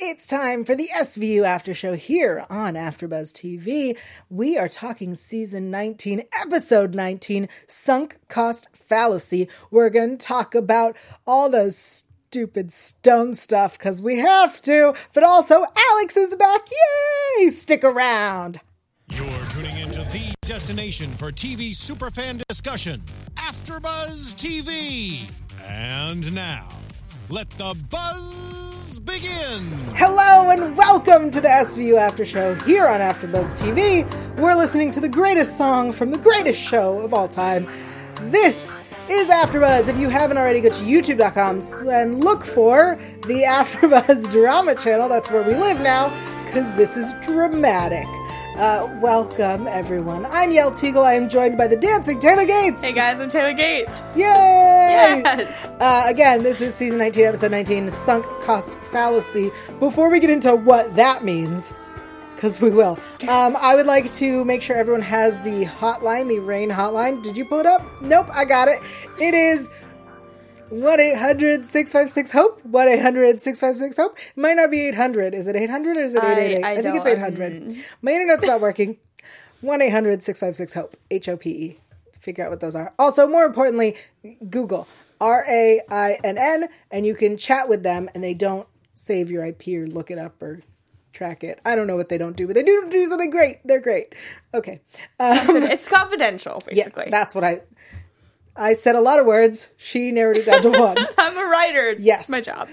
It's time for the SVU After Show here on AfterBuzz TV. We are talking Season 19, Episode 19, Sunk Cost Fallacy. We're going to talk about all those stupid stone stuff because we have to, but also Alex is back. Yay! Stick around. You're tuning into the destination for TV superfan discussion, AfterBuzz TV. And now, let the buzz begin. Hello and welcome to the SVU After Show here on AfterBuzz TV. We're listening to the greatest song from the greatest show of all time. This is AfterBuzz. If you haven't already, go to youtube.com and look for the AfterBuzz drama channel. That's where we live now, because this is dramatic. Welcome, everyone. I'm Yael Teagle. I am joined by the dancing Taylor Gates. Hey, guys, I'm Taylor Gates. Yay! Yes! Again, this is Season 19, Episode 19, Sunk Cost Fallacy. Before we get into what that means, because we will, I would like to make sure everyone has the hotline, the RAINN hotline. Did you pull it up? Nope, I got it. It is 1-800-656-HOPE. 1-800-656-HOPE. It might not be 800. Is it 800 or is it 888? I think it's 800. My internet's not working. 1-800-656-HOPE. HOPE. Figure out what those are. Also, more importantly, Google RAINN, and you can chat with them, and they don't save your IP or look it up or track it. I don't know what they don't do, but they do something great. They're great. Okay. It's confidential, basically. Yeah, that's what I said a lot of words. She narrowed it down to one. I'm a writer. Yes. It's my job.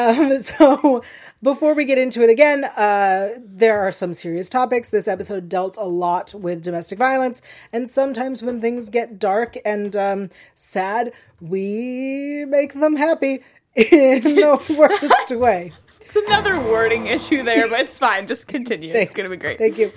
So before we get into it again, there are some serious topics. This episode dealt a lot with domestic violence. And sometimes when things get dark and sad, we make them happy in the worst way. It's another wording issue there, but it's fine. Just continue. Thanks. It's going to be great. Thank you.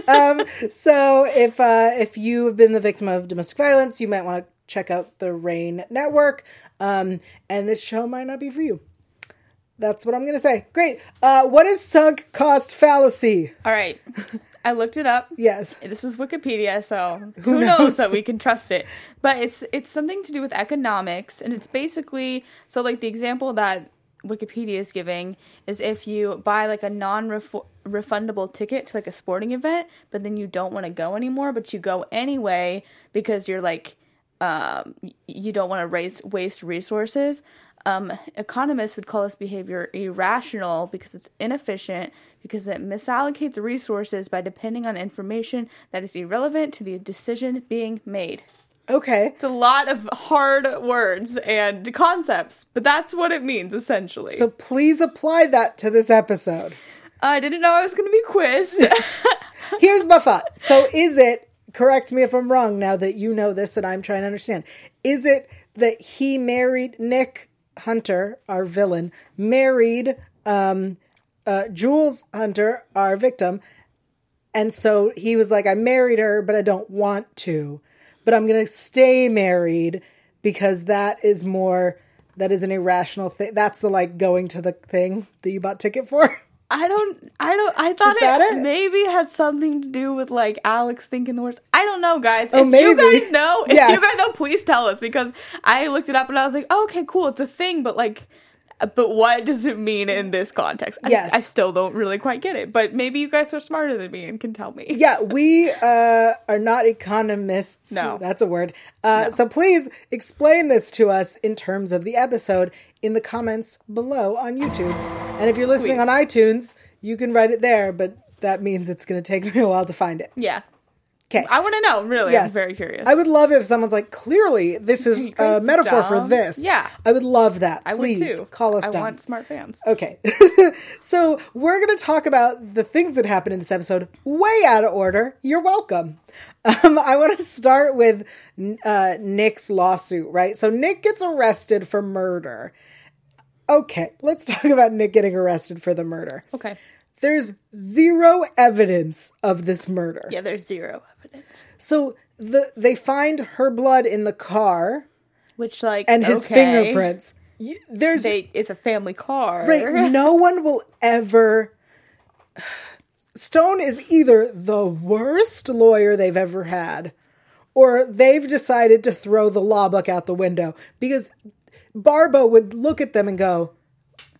So if you have been the victim of domestic violence, you might want to check out the RAINN network, and this show might not be for you. That's what I'm going to say. Great. What is sunk cost fallacy? All right. I looked it up. Yes. This is Wikipedia, so who knows that we can trust it. But it's something to do with economics, and it's basically, so like the example that Wikipedia is giving is if you buy like a non-refundable ticket to like a sporting event, but then you don't want to go anymore, but you go anyway because you're like, you don't want to waste resources. Economists would call this behavior irrational because it's inefficient, because it misallocates resources by depending on information that is irrelevant to the decision being made. Okay. It's a lot of hard words and concepts, but that's what it means, essentially. So please apply that to this episode. I didn't know I was going to be quizzed. Here's my thought. So is it, correct me if I'm wrong now that you know this and I'm trying to understand, is it that he married Nick Hunter, our villain, married Jules Hunter, our victim, and so he was like, I married her, but I don't want to. But I'm going to stay married because that is an irrational thing. That's the like going to the thing that you bought ticket for. I thought it maybe had something to do with like Alex thinking the worst. I don't know, guys. If you guys know, please tell us, because I looked it up and I was like, oh, okay, cool. It's a thing, but what does it mean in this context? Yes. I still don't really quite get it, but maybe you guys are smarter than me and can tell me. Yeah, we are not economists. No. That's a word. So please explain this to us in terms of the episode in the comments below on YouTube. And if you're listening on iTunes, you can write it there, but that means it's going to take me a while to find it. Yeah. Okay. I want to know, really. Yes. I'm very curious. I would love if someone's like, clearly, this is a metaphor for this. Yeah. I would love that. Please, I would too. Call us dumb. dumb. I want smart fans. Okay. So we're going to talk about the things that happen in this episode way out of order. You're welcome. I want to start with Nick's lawsuit, right? So Nick gets arrested for murder. Okay, let's talk about Nick getting arrested for the murder. Okay. There's zero evidence of this murder. Yeah, there's zero evidence. So they find her blood in the car, which and his fingerprints. It's a family car, right? No one will ever. Stone is either the worst lawyer they've ever had, or they've decided to throw the law book out the window, because Barbo would look at them and go,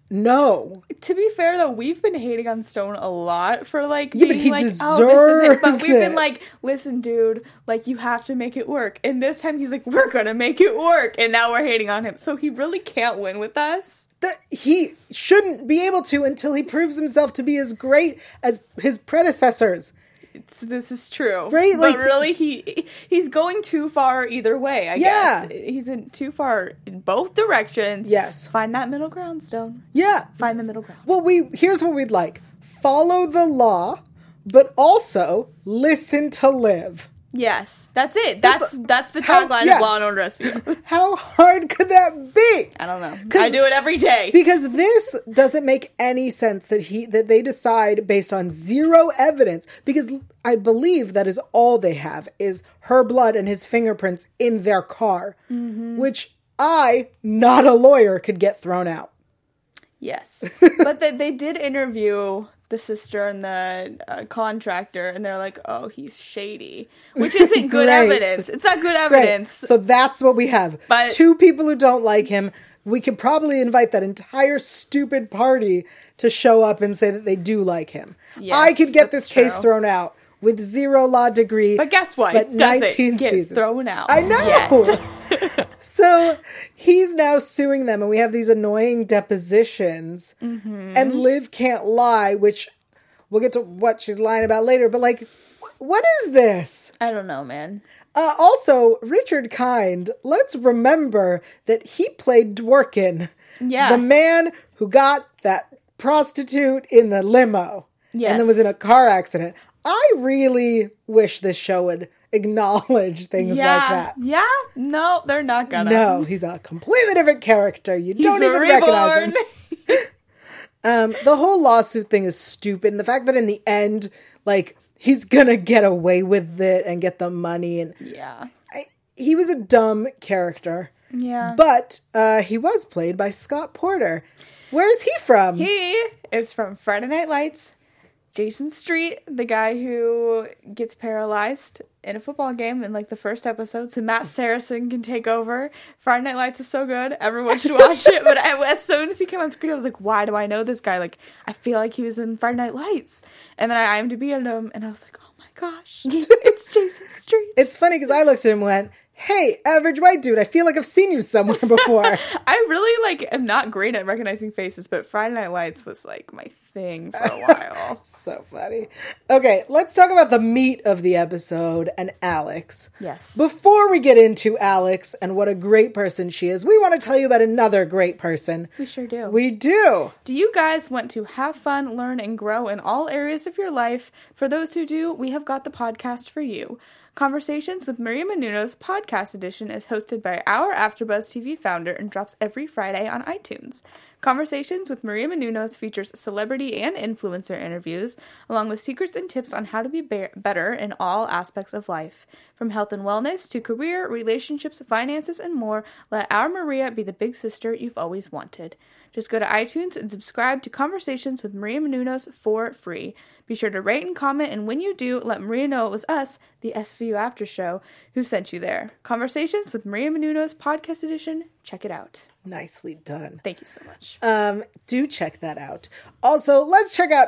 No. To be fair, though, we've been hating on Stone a lot for, like, Yeah, but being he like, deserves oh, this is it. But we've been it. like, listen, dude, like, you have to make it work. And this time he's like, we're gonna make it work. And now we're hating on him. So he really can't win with us. That he shouldn't be able to until he proves himself to be as great as his predecessors. This is true. Right? But Like, really, he's going too far either way, I guess. He's in too far in both directions. Yes. Find that middle ground, Stone. Yeah. Find the middle ground. Well, here's what we'd like. Follow the law, but also listen to live. Yes, that's it. That's the tagline of Law and Order SVU. How hard could that be? I don't know. I do it every day. Because this doesn't make any sense that they decide based on zero evidence. Because I believe that is all they have is her blood and his fingerprints in their car, which I, not a lawyer, could get thrown out. Yes, but they did interview the sister and the contractor, and they're like, "Oh, he's shady," which isn't good evidence. It's not good evidence. Great. So that's what we have. But 2 people who don't like him. We could probably invite that entire stupid party to show up and say that they do like him. Yes, I could get this case true. thrown out with 0 law degree. But guess what? But 19 get seasons. thrown out. I know. So he's now suing them, and we have these annoying depositions. And Liv can't lie, which we'll get to what she's lying about later. But like, what is this? I don't know, man. Also, Richard Kind, let's remember that he played Dworkin. Yeah. The man who got that prostitute in the limo. Yes. And then was in a car accident. I really wish this show would acknowledge things like that. Yeah. No, they're not gonna. No, he's a completely different character. You don't even reborn. recognize him. The whole lawsuit thing is stupid. And the fact that in the end, like, he's gonna get away with it and get the money. And Yeah. he was a dumb character. Yeah. But he was played by Scott Porter. Where's he from? He is from Friday Night Lights. Jason Street, the guy who gets paralyzed in a football game in like the first episode, so Matt Saracen can take over. Friday Night Lights is so good. Everyone should watch it. But as soon as he came on screen, I was like, why do I know this guy? Like, I feel like he was in Friday Night Lights. And then I IMDb'd him, and I was like, oh my gosh, it's Jason Street. It's funny because I looked at him and went, hey, average white dude, I feel like I've seen you somewhere before. I really, am not great at recognizing faces, but Friday Night Lights was, my thing for a while. So funny. Okay, let's talk about the meat of the episode and Alex. Yes. Before we get into Alex and what a great person she is, we want to tell you about another great person. We sure do. We do. Do you guys want to have fun, learn, and grow in all areas of your life? For those who do, we have got the podcast for you. Conversations with Maria Menounos podcast edition is hosted by our AfterBuzz TV founder and drops every Friday on iTunes. Conversations with Maria Menounos features celebrity and influencer interviews, along with secrets and tips on how to be better in all aspects of life. From health and wellness to career, relationships, finances, and more, let our Maria be the big sister you've always wanted. Just go to iTunes and subscribe to Conversations with Maria Menounos for free. Be sure to rate and comment, and when you do, let Maria know it was us, the SVU After Show, who sent you there. Conversations with Maria Menounos Podcast Edition. Check it out. Nicely done. Thank you so much. Do check that out. Also, let's check out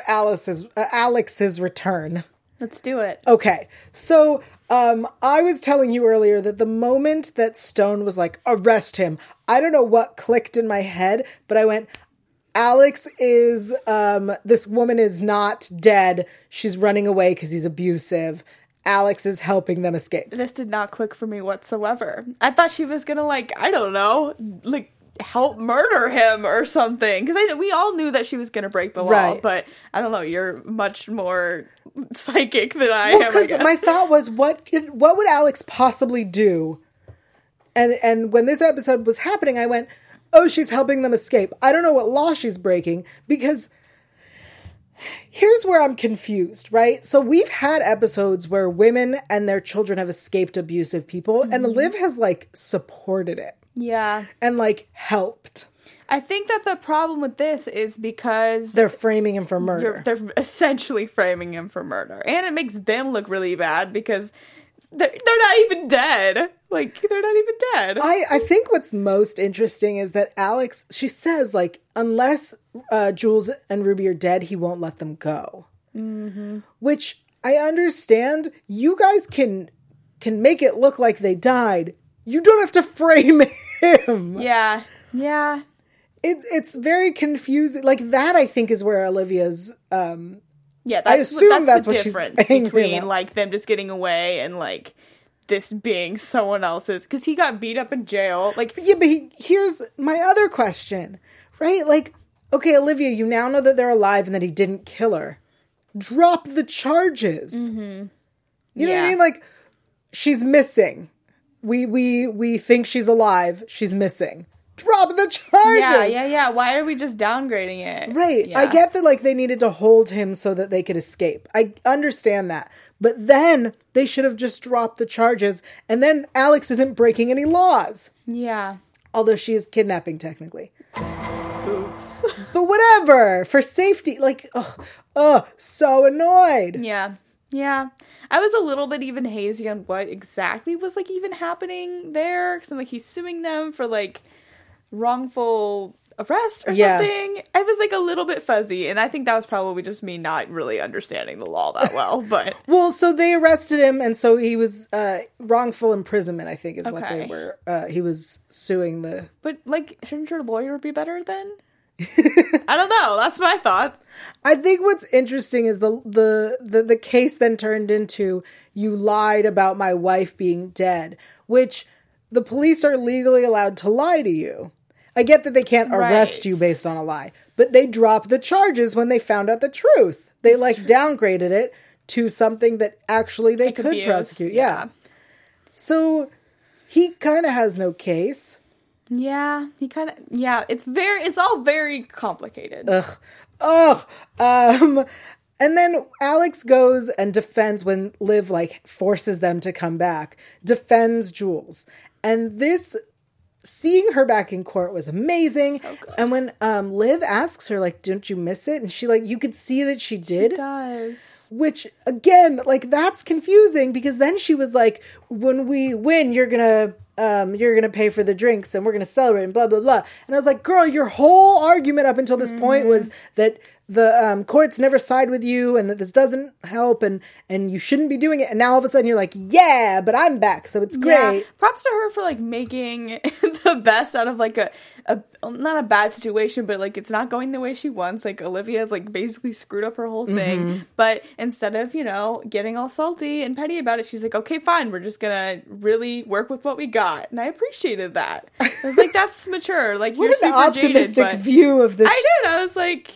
Alex's return. Let's do it. Okay, so I was telling you earlier that the moment that Stone was like, arrest him, I don't know what clicked in my head, but I went, Alex is, this woman is not dead. She's running away because he's abusive. Alex is helping them escape. This did not click for me whatsoever. I thought she was gonna, I don't know, help murder him or something. Because we all knew that she was gonna break the law, right. But I don't know, you're much more psychic than I am, because my thought was, what would Alex possibly do? And when this episode was happening, I went, oh, she's helping them escape. I don't know what law she's breaking, because here's where I'm confused, right? So we've had episodes where women and their children have escaped abusive people, and Liv has, supported it. Yeah. And, helped. I think that the problem with this is because they're framing him for murder. They're essentially framing him for murder. And it makes them look really bad because they're not even dead. Like, they're not even dead. I think what's most interesting is that Alex, she says, like, unless Jules and Ruby are dead, he won't let them go. Mm-hmm. Which I understand. You guys can make it look like they died. You don't have to frame him. Yeah. Yeah. It's very confusing. Like, that, I think, is where Olivia's... yeah, I assume that's the what difference she's angry between, about. like, them just getting away and, like, this being someone else's. Because he got beat up in jail. Like, Yeah, but here's my other question, right? Like, okay, Olivia, you now know that they're alive and that he didn't kill her. Drop the charges. Mm-hmm. You know what I mean? Like, she's missing. We think she's alive. She's missing. Drop the charges. Yeah. Why are we just downgrading it? Right. Yeah. I get that, like, they needed to hold him so that they could escape. I understand that. But then they should have just dropped the charges, and then Alex isn't breaking any laws. Yeah. Although she is kidnapping, technically. Oops. But whatever. For safety. Like, so annoyed. Yeah. I was a little bit even hazy on what exactly was, like, even happening there. Because I'm like, he's suing them for, like, wrongful arrest or something. I was, like, a little bit fuzzy. And I think that was probably just me not really understanding the law that well. But Well, so they arrested him, and so he was wrongful imprisonment, I think, is what they were. He was suing the... But, like, shouldn't your lawyer be better then? I don't know. That's my thoughts. I think what's interesting is the case then turned into, you lied about my wife being dead, which the police are legally allowed to lie to you. I get that they can't arrest you based on a lie, but they dropped the charges when they found out the truth. They downgraded it to something that actually they could prosecute. Yeah. So he kind of has no case. Yeah, he kind of, it's all very complicated. And then Alex goes and defends when Liv, like, forces them to come back, defends Jules. And this, seeing her back in court was amazing. So good. And when Liv asks her, like, don't you miss it? And she, like, you could see that she did. She does. Which, again, like, that's confusing, because then she was like, when we win, you're gonna pay for the drinks and we're gonna celebrate and blah blah blah. And I was like, girl, your whole argument up until this point was that the courts never side with you and that this doesn't help and you shouldn't be doing it. And now all of a sudden you're like, yeah, but I'm back, so it's great. Yeah. Props to her for, like, making the best out of, like, a not a bad situation, but, like, it's not going the way she wants. Like, Olivia, like, basically screwed up her whole thing. Mm-hmm. But instead of, you know, getting all salty and petty about it, she's like, okay, fine, we're just gonna really work with what we got. And I appreciated that. I was like, that's mature. Like, you're super optimistic jaded, but view of this. I did. I was like,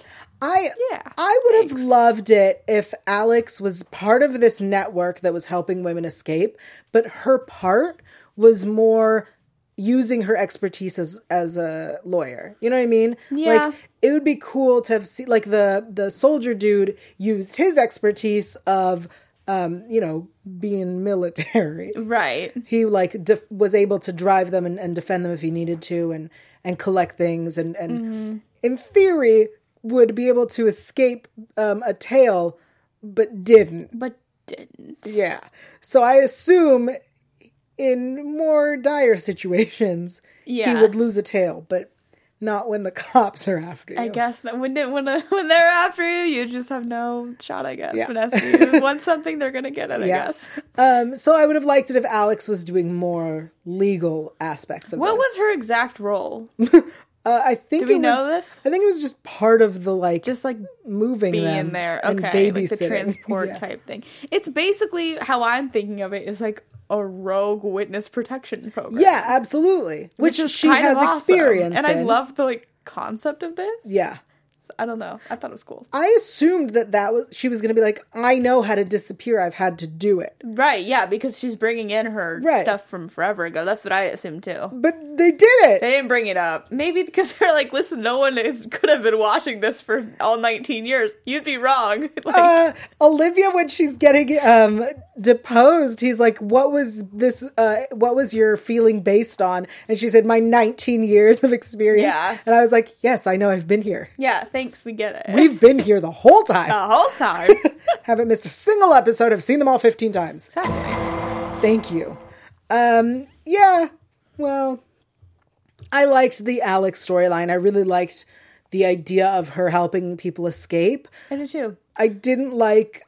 I would have loved it if Alex was part of this network that was helping women escape, but her part was more using her expertise as a lawyer. You know what I mean? Yeah. Like, it would be cool to have seen, like, the soldier dude used his expertise of, being military. Right. He, like, was able to drive them and defend them if he needed to and collect things and in theory would be able to escape a tail, but didn't. Yeah. So I assume in more dire situations, he would lose a tail, but not when the cops are after you. I guess when they're after you, you just have no shot, I guess. Yeah. But if you want something, they're going to get it, I guess. So I would have liked it if Alex was doing more legal aspects of What this. was her exact role? I think Do we know this? I think it was just part of the, like, just like moving being them there, and okay, babysitting. like the transport type thing. It's basically how I'm thinking of it is like a rogue witness protection program. Yeah, absolutely. Which she has awesome. experience and in. I love the, like, concept of this. Yeah. I don't know. I thought it was cool. I assumed that was she was going to be like, I know how to disappear. I've had to do it. Right, yeah, because she's bringing in her stuff from forever ago. That's what I assumed, too. But they did it. They didn't bring it up. Maybe because they're like, listen, no one could have been watching this for all 19 years. You'd be wrong. Like, Olivia, when she's getting deposed, he's like, what was your feeling based on? And she said, my 19 years of experience. Yeah. And I was like, yes, I know, I've been here. Yeah, thanks, we get it. We've been here the whole time. The whole time. Haven't missed a single episode. I've seen them all 15 times. Exactly. Thank you. Yeah, well, I liked the Alex storyline. I really liked the idea of her helping people escape. I do too. I didn't like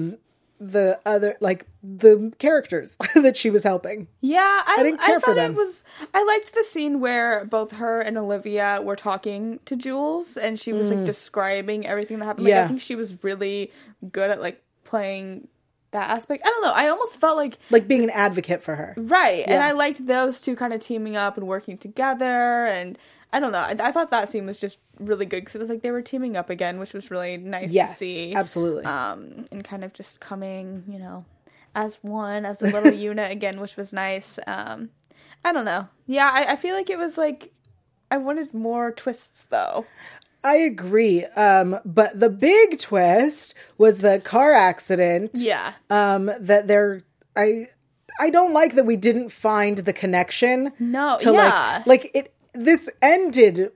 the other, like, the characters that she was helping. Yeah, I didn't care for them. I liked the scene where both her and Olivia were talking to Jules, and she was like describing everything that happened. Like, Yeah. I think she was really good at like playing that aspect. I don't know. I almost felt like being an advocate for her. right, and Yeah. I liked those two kind of teaming up and working together, and I don't know. I thought that scene was just really good because it was like they were teaming up again, which was really nice to see. Absolutely. And kind of just coming, you know, as one, as a little unit again, which was nice. I don't know. Yeah, I feel like it was like I wanted more twists though. I agree. But the big twist was the car accident. Yeah. That they're I don't like that we didn't find the connection. No, to yeah. This ended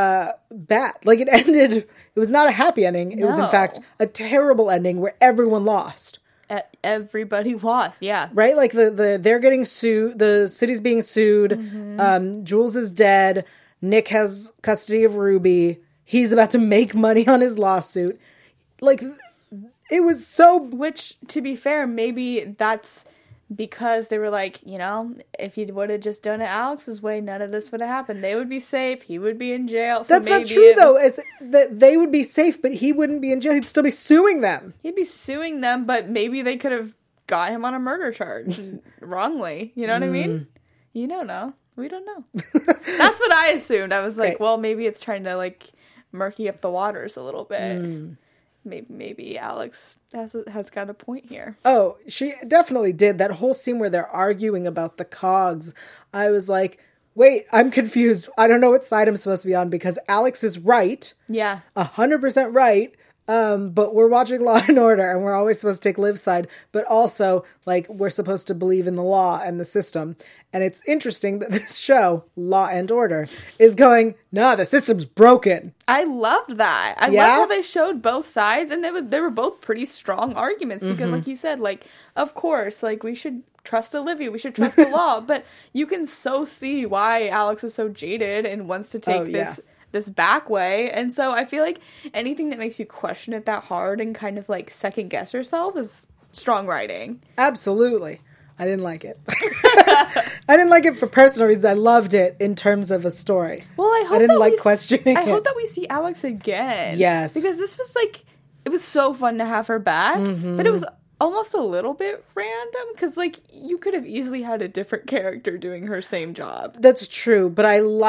bad. Like, it ended, it was not a happy ending. It was in No. fact a terrible ending where everyone lost. Everybody lost. Yeah. Right? Like they're getting sued, the city's being sued, Jules is dead, Nick has custody of Ruby, he's about to make money on his lawsuit. Like, it was so... Which, to be fair, maybe that's because they were like, you know, if you would have just done it Alex's way, none of this would have happened. They would be safe. He would be in jail. So That's not maybe true, though. It's that they would be safe, but he wouldn't be in jail. He'd still be suing them. He'd be suing them, but maybe they could have got him on a murder charge wrongly. You know what I mean? You don't know. We don't know. That's what I assumed. I was like, Right. well, maybe it's trying to like murky up the waters a little bit. Maybe Alex has got a point here. Oh, she definitely did. That whole scene where they're arguing about the cogs, I was like, wait, I'm confused. I don't know what side I'm supposed to be on, because Alex is right, Yeah. 100% right, but we're watching Law and Order, and we're always supposed to take Liv's side, but also, like, we're supposed to believe in the law and the system. And it's interesting that this show, Law and Order, is going, nah, the system's broken. I loved that. I Yeah? loved how they showed both sides, and they were both pretty strong arguments because, like you said, like, of course, like, we should trust Olivia, we should trust the law, but you can so see why Alex is so jaded and wants to take this back way, and so I feel like anything that makes you question it that hard and kind of like second guess yourself is strong writing. Absolutely. I didn't like it. I didn't like it for personal reasons. I loved it in terms of a story. Well, I hope I didn't that like questioning I hope it. that we see Alex again. Yes. Because this was like, it was so fun to have her back, but it was almost a little bit random because, like, you could have easily had a different character doing her same job. That's true, but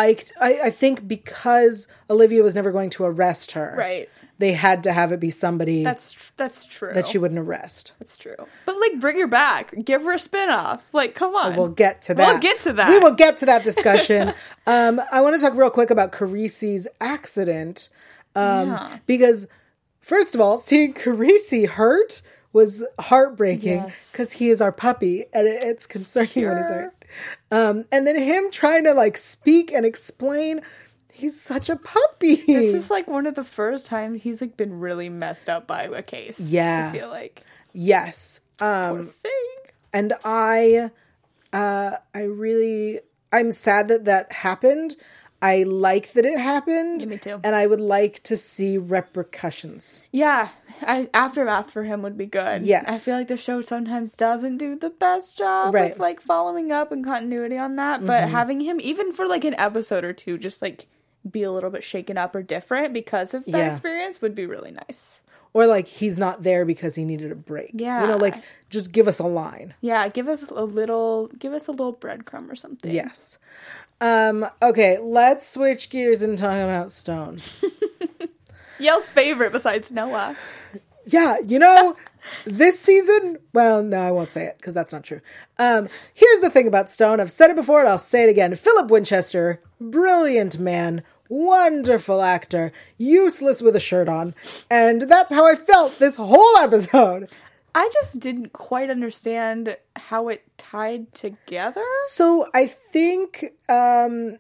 I think because Olivia was never going to arrest her, Right. they had to have it be somebody That's true. that she wouldn't arrest. That's true. But, like, bring her back. Give her a spin-off. Like, come on. We'll get to that. We'll get to that. We will get to that discussion. I want to talk real quick about Carisi's accident. Because, first of all, seeing Carisi hurt was heartbreaking Yes. because he is our puppy and it's concerning when he's Sure. hurt. And then him trying to, like, speak and explain, he's such a puppy. This is, like, one of the first times he's, like, been really messed up by a case. Yeah. I feel like. Yes. Poor thing. And I'm sad that happened. I like that it happened. Me too. And I would like to see repercussions. Yeah, aftermath for him would be good. Yes. I feel like the show sometimes doesn't do the best job Right. of, like, following up and continuity on that, but having him, even for, like, an episode or two, just, like, be a little bit shaken up or different because of that Yeah. experience would be really nice. Or, like, he's not there because he needed a break. Yeah. You know, like, just give us a line. Yeah, give us a little breadcrumb or something. Yes. Okay, let's switch gears and talk about Stone. Yale's favorite besides Noah. Yeah, you know, this season, well, no, I won't say it because that's not true. Here's the thing about Stone. I've said it before and I'll say it again. Philip Winchester, brilliant man, wonderful actor, useless with a shirt on. And that's how I felt this whole episode. I just didn't quite understand how it tied together. So I think right,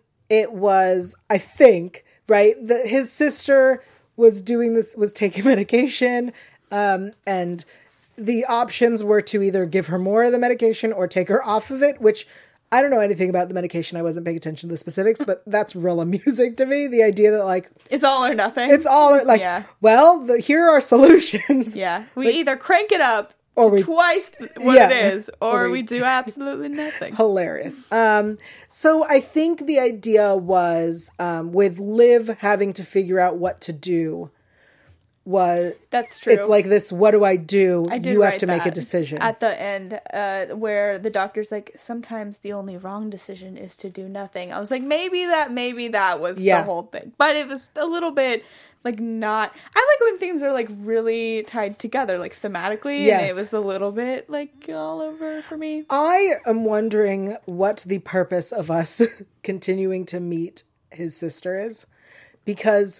that his sister was taking medication, and the options were to either give her more of the medication or take her off of it, which I don't know anything about the medication. I wasn't paying attention to the specifics, but that's real amusing to me. The idea that like it's all or nothing. It's all or, like, well, here are solutions. Yeah. We like, either crank it up or we, twice what it is, or we do absolutely nothing. Hilarious. So I think the idea was with Liv having to figure out what to do that's true. It's like this, what do I do? You have to make a decision. At the end, where the doctor's like, sometimes the only wrong decision is to do nothing. I was like, maybe that was the whole thing. But it was a little bit like not... I like when themes are like really tied together, like thematically. Yes. And it was a little bit like all over for me. I am wondering what the purpose of us continuing to meet his sister is. Because...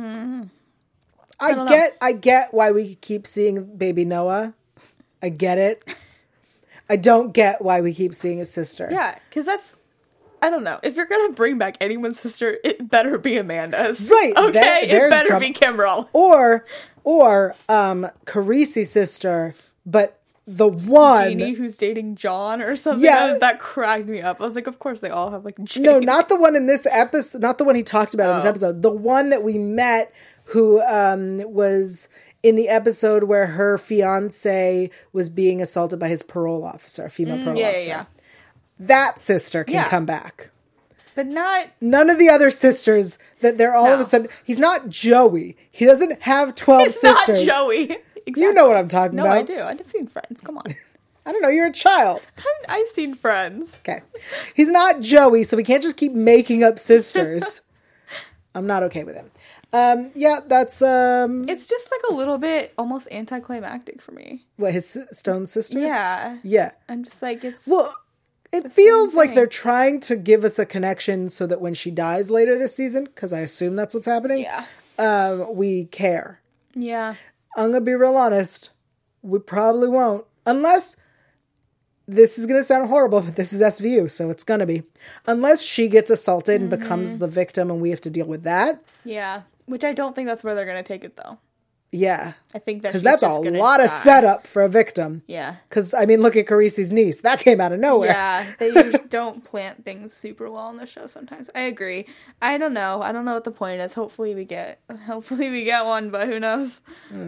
I get why we keep seeing baby Noah. I get it. I don't get why we keep seeing his sister. Yeah, because that's... I don't know. If you're going to bring back anyone's sister, it better be Amanda's. Right. Okay? It better be Kimbrel. Or Carisi's sister, but the one... Jeannie who's dating John or something. Yeah. That cracked me up. I was like, of course they all have like Jeannie. No, not the one in this episode. Not the one he talked about in this episode. The one that we met... who was in the episode where her fiance was being assaulted by his parole officer, a female parole officer. Yeah. That sister can come back. But not... None of the other sisters that they're all of a sudden... He's not Joey. He doesn't have 12 sisters. He's not Joey. Exactly. You know what I'm talking about. No, I do. I've seen Friends. Come on. I don't know. You're a child. I've seen Friends. Okay. He's not Joey, so we can't just keep making up sisters. I'm not okay with him. That's it's just like a little bit almost anticlimactic for me. What, his stone sister? Yeah. I'm just like, it feels like they're trying to give us a connection so that when she dies later this season, because I assume that's what's happening. We care. Yeah. I'm gonna be real honest, we probably won't, unless this is gonna sound horrible, but this is SVU, so it's gonna be, unless she gets assaulted and becomes the victim and we have to deal with that. Yeah. Which I don't think that's where they're going to take it, though. Yeah. I think because that's a lot of setup for a victim. Yeah. Because, I mean, look at Carisi's niece. That came out of nowhere. Yeah. They just don't plant things super well in the show sometimes. I agree. I don't know. I don't know what the point is. Hopefully we get one, but who knows?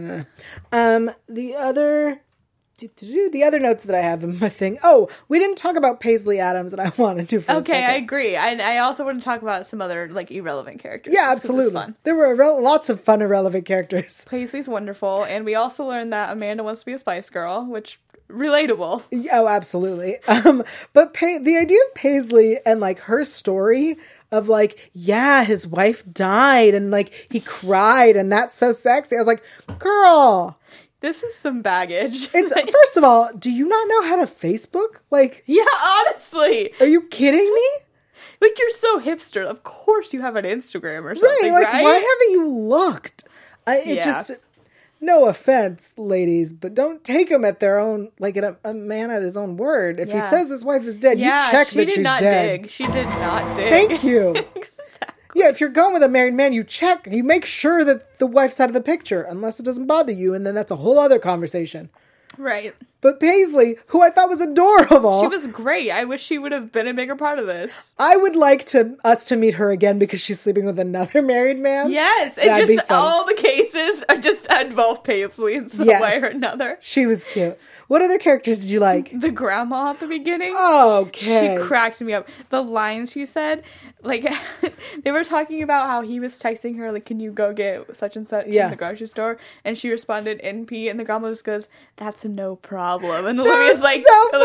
The other notes that I have in my thing. Oh, we didn't talk about Paisley Adams, and I wanted to for a second. I agree. I also want to talk about some other like irrelevant characters. Yeah, absolutely. Fun. There were lots of fun irrelevant characters. Paisley's wonderful, and we also learned that Amanda wants to be a Spice Girl, which relatable. Oh, absolutely. But the idea of Paisley and like her story of like, yeah, his wife died, and like he cried, and that's so sexy. I was like, girl. This is some baggage. It's first of all, do you not know how to Facebook? Like, yeah, honestly, are you kidding me? Like, you're so hipster. Of course, you have an Instagram or something, right? Why haven't you looked? Just no offense, ladies, but don't take him at their own, like a man at his own word. If he says his wife is dead, you check that she's dead. She did not dig. Thank you. Yeah, if you're going with a married man, you check. You make sure that the wife's out of the picture, unless it doesn't bother you, and then that's a whole other conversation. Right. But Paisley, who I thought was adorable. She was great. I wish she would have been a bigger part of this. I would like us to meet her again because she's sleeping with another married man. Yes, and just all the cases are just involve Paisley in some way or another. She was cute. What other characters did you like? The grandma at the beginning. Okay. She cracked me up. The lines she said, like, they were talking about how he was texting her, like, can you go get such and such in the grocery store? And she responded, NP, and the grandma just goes, that's no problem. And Olivia's like,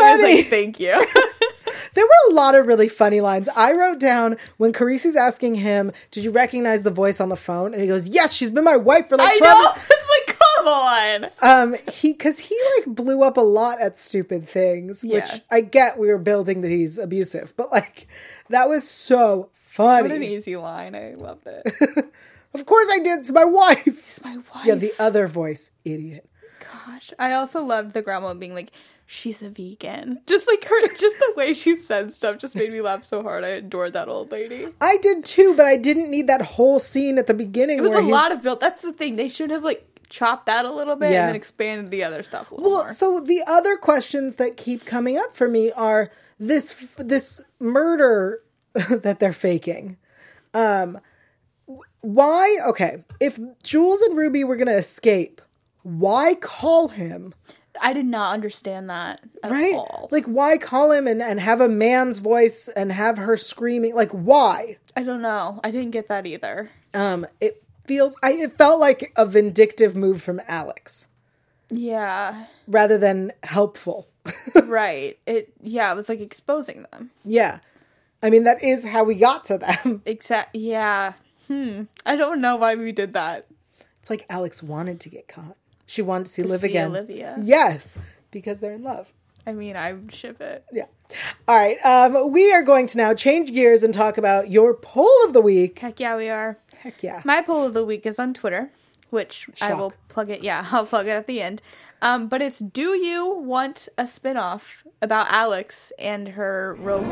thank you. There were a lot of really funny lines. I wrote down when Carisi's asking him, did you recognize the voice on the phone? And he goes, yes, she's been my wife for like 12 years. I know. It's like, come on. Because he like blew up a lot at stupid things, which I get we were building that he's abusive, but like that was so funny. What an easy line. I loved it. Of course I did. It's my wife. It's my wife. Yeah, the other voice. Idiot. Gosh. I also loved the grandma being like, she's a vegan. Just like her, just the way she said stuff just made me laugh so hard. I adored that old lady. I did too, but I didn't need that whole scene at the beginning. It was a lot of build. That's the thing. They should have like chopped that a little bit Yeah. and then expanded the other stuff a little more. So the other questions that keep coming up for me are this murder that they're faking. Why? Okay, if Jules and Ruby were going to escape, why call him? I did not understand that at Right? all. Like, why call him and have a man's voice and have her screaming? Like, why? I don't know. I didn't get that either. It felt like a vindictive move from Alex Yeah. rather than helpful. Right. It was like exposing them. Yeah. I mean, that is how we got to them. Yeah. I don't know why we did that. It's like Alex wanted to get caught. She wanted to see To Liv see again. Olivia. Yes, because they're in love. I mean, I would ship it. Yeah. All right. We are going to now change gears and talk about your poll of the week. Heck yeah, we are. Heck yeah. My poll of the week is on Twitter, which I will Shock. plug it. Yeah, I'll plug it at the end. But it's, do you want a spinoff about Alex and her rogue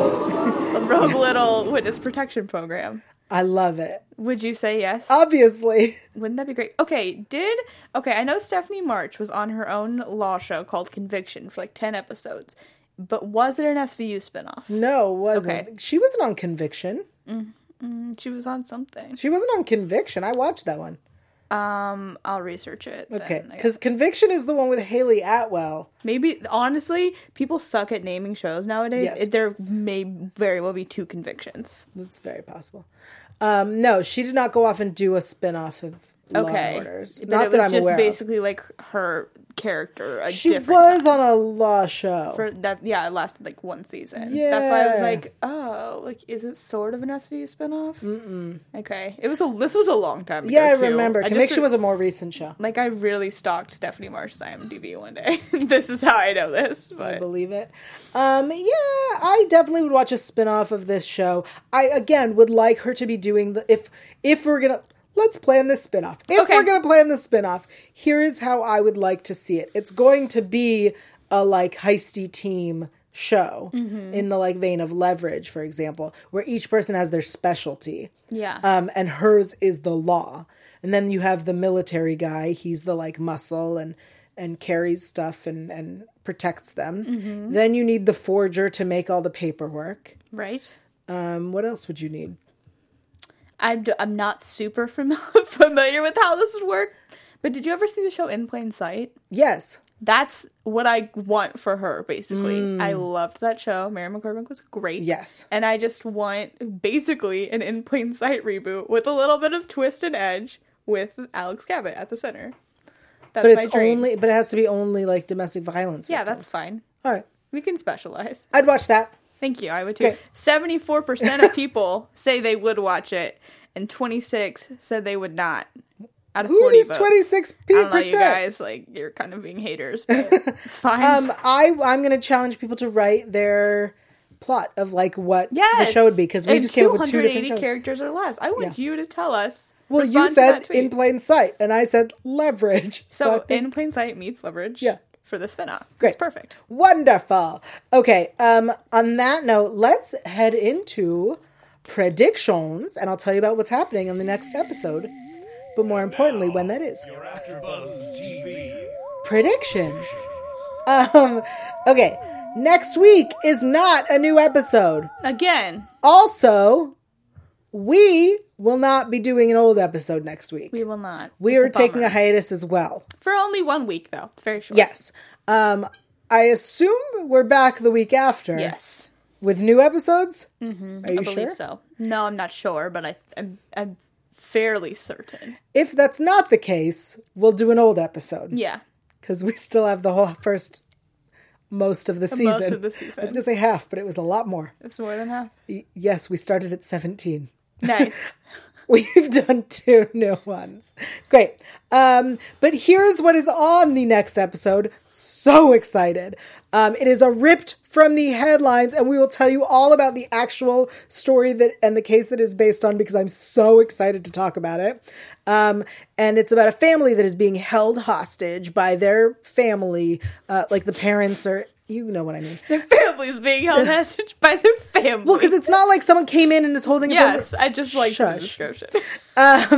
little witness protection program? I love it. Would you say yes? Obviously. Wouldn't that be great? Okay, I know Stephanie March was on her own law show called Conviction for like 10 episodes, but was it an SVU spinoff? No, it wasn't. Okay. She wasn't on Conviction. She was on something. She wasn't on Conviction. I watched that one. I'll research it. then, Okay. I guess. Because Conviction is the one with Haley Atwell. Maybe, honestly, people suck at naming shows nowadays. Yes. There may very well be 2 Convictions. That's very possible. No, she did not go off and do a spin-off of Law and Okay. Orders. But Not it that was I'm just aware basically like her character, a of. She different was time. on a law show. For that, yeah, it lasted like 1 season. That's why I was Yeah. like, oh, like, is it sort of an SVU spinoff? Mm-mm. Okay. This was a long time ago, Yeah, I too. remember. just Conviction was a more recent show. Like, I really stalked Stephanie Marsh's IMDb one day. This is how I know this. I But believe it. Yeah, I definitely would watch a spin-off of this show. I, again, would like her to be doing if we're gonna, let's plan this spin-off. If Okay. we're gonna plan this spin-off, here is how I would like to see it. It's going to be a, like, heisty team show in the, like, vein of Leverage, for example, where each person has their specialty. yeah. And hers is the law. And then you have the military guy. He's the, like, muscle and carries stuff and protects them. Then you need the forger to make all the paperwork. Right. What else would you need? I'm not super familiar with how this would work. But did you ever see the show In Plain Sight? Yes. That's what I want for her, basically. I loved that show. Mary McCormick was great. Yes. And I just want, basically, an In Plain Sight reboot with a little bit of twist and edge with Alex Cabot at the center. That's But my it's dream. but it has to be only, like, domestic violence. Yeah, victims. that's fine. All right. We can specialize. I'd watch that. Thank you. I would too. Great. 74% of people say they would watch it, and 26 said they would not. Out of Who are 40 these votes. 26 I don't know, you percent? guys. Like, you're kind of being haters, but it's fine. I'm going to challenge people to write their plot of, like, what Yes. the show would be, because we And just came up with 2 different 280 shows. characters or less. I want you to tell us. Well, Respond you to said that tweet. In Plain Sight, and I said Leverage. So, I think- In Plain Sight meets Leverage. Yeah. For the spinoff. Great. It's perfect. Wonderful. Okay, on that note, let's head into predictions, and I'll tell you about what's happening on the next episode. But more importantly, when that is. Your AfterBuzz TV Predictions. Okay, next week is not a new episode. Again, Also, we will not be doing an old episode next week. we will not. We It's are taking bummer. a hiatus as well. For only 1 week, though. It's very short. Yes. I assume we're back the week after. Yes. With new episodes? Mm-hmm. Are you I sure? believe so. No, I'm not sure, but I'm fairly certain. If that's not the case, we'll do an old episode. Yeah. Because we still have the whole most of the season. Most of the season. I was going to say half, but it was a lot more. It's more than half. Yes, we started at 17. Nice. We've done 2 new ones. Great. But here's what is on the next episode. So excited. It is a ripped from the headlines, and we will tell you all about the actual story and the case that is based on, because I'm so excited to talk about it. And it's about a family that is being held hostage by their family. Like the parents are, you know what I mean. Their family's being held hostage by their family. Well, because it's not like someone came in and is holding a Yes, I just like the Shush. description.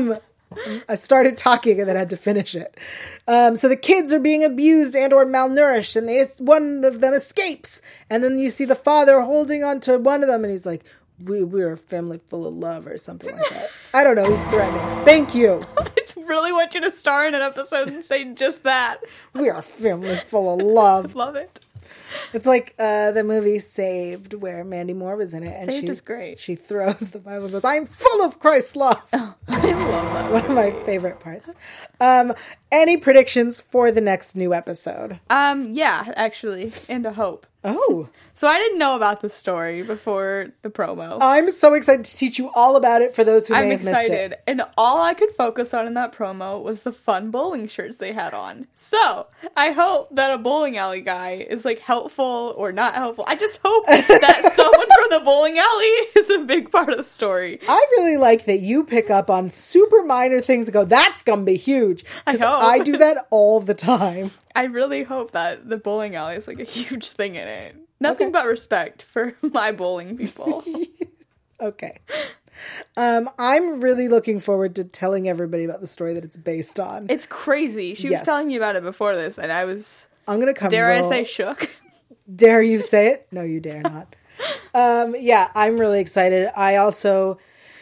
I started talking and then had to finish it. So the kids are being abused and or malnourished, and one of them escapes. And then you see the father holding on to one of them, and he's like, we're a family full of love or something like that. I don't know. He's threatening. Thank you. I really want you to star in an episode and say just that. We are a family full of love. Love it. It's like the movie Saved, where Mandy Moore was in it. And Saved is great. She throws the Bible and goes, I'm full of Christ's love. Oh, I love that. It's one of my favorite parts. Any predictions for the next new episode? Yeah, actually, and a hope. Oh. So I didn't know about the story before the promo. I'm so excited to teach you all about it for those who may have missed it. I'm excited. And all I could focus on in that promo was the fun bowling shirts they had on. So I hope that a bowling alley guy is like helpful or not helpful. I just hope that someone from the bowling alley is a big part of the story. I really like that you pick up on super minor things and go, that's going to be huge. I hope. I do that all the time. I really hope that the bowling alley is like a huge thing in it. Nothing but respect for my bowling people. Okay. I'm really looking forward to telling everybody about the story that it's based on. It's crazy. She was telling me about it before this, and I'm going to come dare I say shook? Dare you say it? No, you dare not. Yeah, I'm really excited. I also,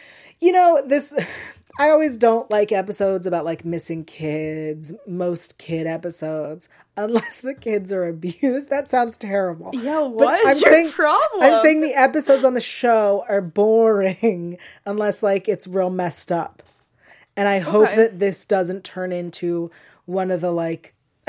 I always don't like episodes about like missing kids, most kid episodes, unless the kids are abused. That sounds terrible. Yeah, what's your problem? I'm saying the episodes on the show are boring unless like it's real messed up. And I hope that this doesn't turn into one of the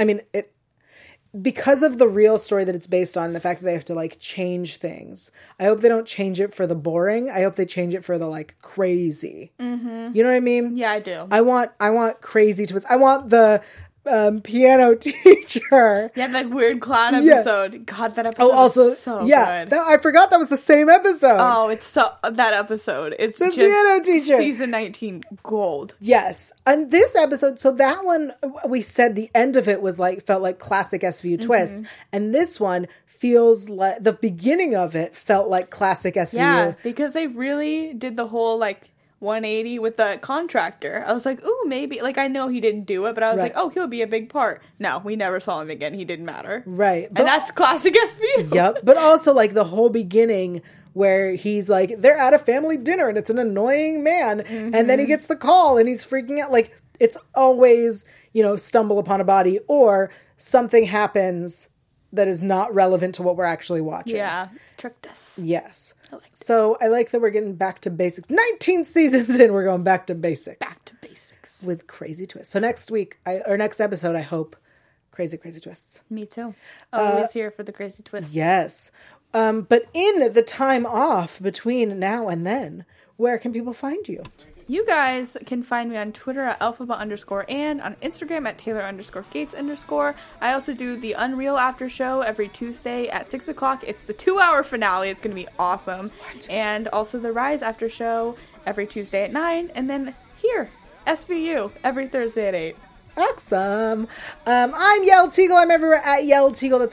because of the real story that it's based on, the fact that they have to like change things. I hope they don't change it for the boring. I hope they change it for the like crazy. Mm-hmm. You know what I mean? Yeah, I do. I want crazy twists. I want the piano teacher. Yeah, that weird clown episode. Yeah. God, that episode was so good. I forgot that was the same episode. Oh, that episode. It's the just piano teacher. Season 19 gold. Yes. And this episode, so that one, we said the end of it felt like classic SVU twists. And this one feels like, the beginning of it felt like classic SVU. Yeah, because they really did the whole like 180 with the contractor. I was like, ooh, maybe. Like, I know he didn't do it, but I was like, oh, he'll be a big part. No, we never saw him again. He didn't matter. Right. And that's classic SVU. Yep. But also, like, the whole beginning where he's like, they're at a family dinner and it's an annoying man. Mm-hmm. And then he gets the call and he's freaking out. Like, it's always, stumble upon a body or something happens that is not relevant to what we're actually watching. Yeah. Tricked us. Yes. I like that we're getting back to basics. 19 seasons in, we're going back to basics. Back to basics. With crazy twists. So next episode, I hope, crazy twists. Me too. Always here for the crazy twists. Yes. But in the time off between now and then, where can people find you? You guys can find me on Twitter at alphaba_ and on Instagram at Taylor_Gates_. I also do the Unreal After Show every Tuesday at 6 o'clock. It's the 2-hour finale. It's going to be awesome. What? And also the Rise After Show every Tuesday at 9. And then here, SVU, every Thursday at 8. Awesome. I'm Yael Tygiel. I'm everywhere at Yael Tygiel. That's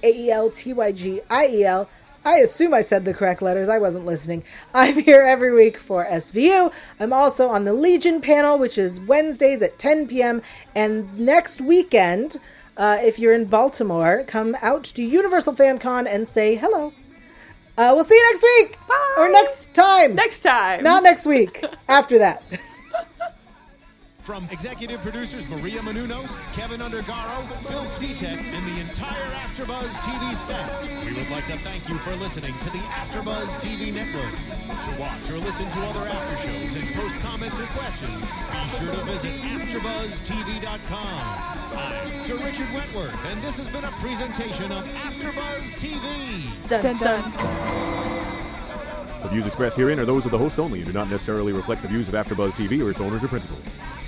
YAELTYGIEL. I assume I said the correct letters. I wasn't listening. I'm here every week for SVU. I'm also on the Legion panel, which is Wednesdays at 10 p.m. And next weekend, if you're in Baltimore, come out to Universal Fan Con and say hello. We'll see you next week. Bye. Or next time. Next time. Not next week. After that. From executive producers Maria Menounos, Kevin Undergaro, Phil Svitek, and the entire AfterBuzz TV staff, we would like to thank you for listening to the AfterBuzz TV network. To watch or listen to other after shows and post comments or questions, be sure to visit AfterBuzzTV.com. I'm Sir Richard Wentworth, and this has been a presentation of AfterBuzz TV. Dun, dun, dun. The views expressed herein are those of the hosts only and do not necessarily reflect the views of AfterBuzz TV or its owners or principals.